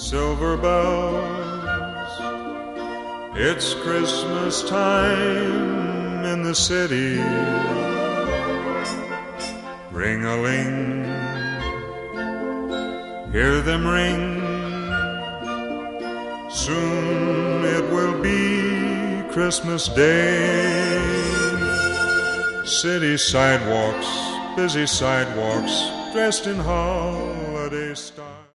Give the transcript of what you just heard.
silver bells. It's Christmas time in the city. Ring-a-ling, hear them ring. Soon it will be Christmas Day. City sidewalks, busy sidewalks, dressed in holiday style.